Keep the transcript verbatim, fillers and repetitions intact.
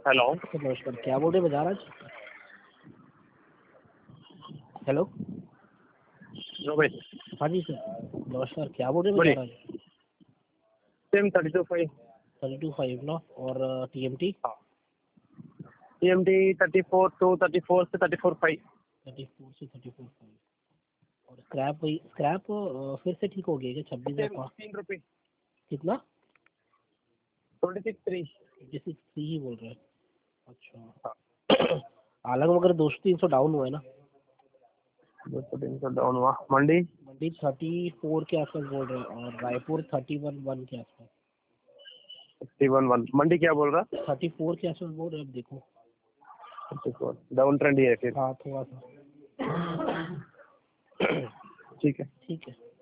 Hello sir नमस्कार, क्या बोल रहे बाजार आज? हेलो। नो भाई हाँ जी सर नमस्कार, क्या बोल रहे बोलिए। बाजार आज? Same thirty two five. Thirty two five ना, और टी एम टी? हाँ T M T thirty four two thirty four से thirty four five. Thirty four से थर्टी फोर फाइव। और स्क्रैप वही स्क्रैप अ, फिर से ठीक हो गया क्या? छब्बीस हजार सेम पाँच तीन रुपये कितना? Twenty six three. Twenty six three ही बोल रहे हैं? अच्छा। हाँ हालांकि मगर दो सौ तीन सौ डाउन हुआ है ना। दो सौ तीन सौ डाउन हुआ। मंडी मंडी थर्टी फोर के आसपास बोल रहे हैं, और रायपुर थर्टी वन वन के आसपास। Sixty one one. मंडी क्या बोल रहा? थर्टी फोर के आसपास बोल रहे हैं, अब देखो। डाउन ट्रेंड ही है फिर। हाँ थोड़ा सा। ठीक है। ठीक है।